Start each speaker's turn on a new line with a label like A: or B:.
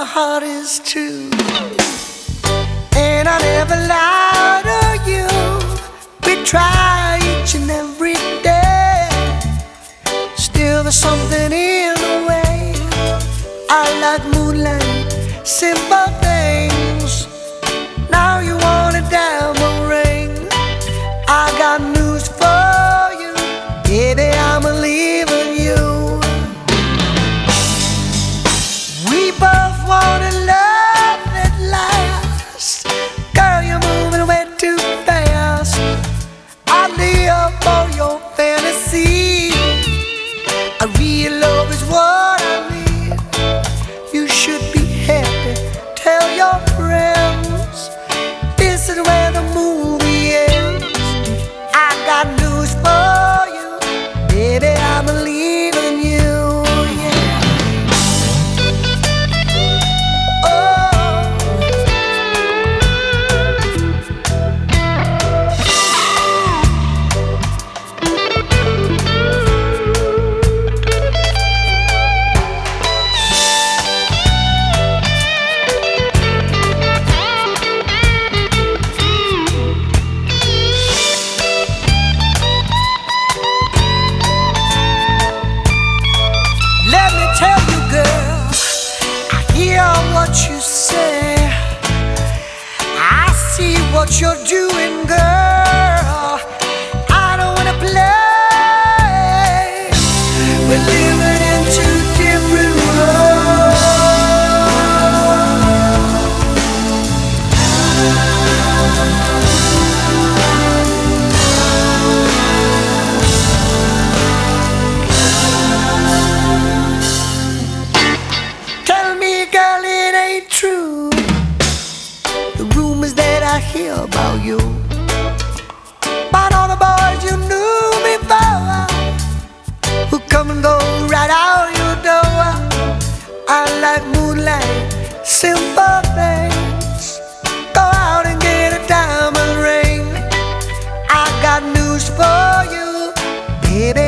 A: heart is true, and I never lie to you. We try each and every day. Still there's something in the way. I like moonlight, simple things. Now you want a diamond ring. I got news for you, baby, I'm leaving you. We both want a love that lasts. Girl, you're moving way too fast. I live for your fantasy. A real love is what I need. You should be happy, tell your friends. This is where the movie ends. I got news for you, baby, I'm leaving you, yeah. Let me tell you, girl, I hear what you say. I see what you're doing, girl. I don't wanna play. We're living in two different worlds. Tell me, girl, it ain't true, the rumors that I hear about you, about all the boys you knew before, who come and go right out your door. I like moonlight, simple things. Go out and get a diamond ring. I got news for you, baby,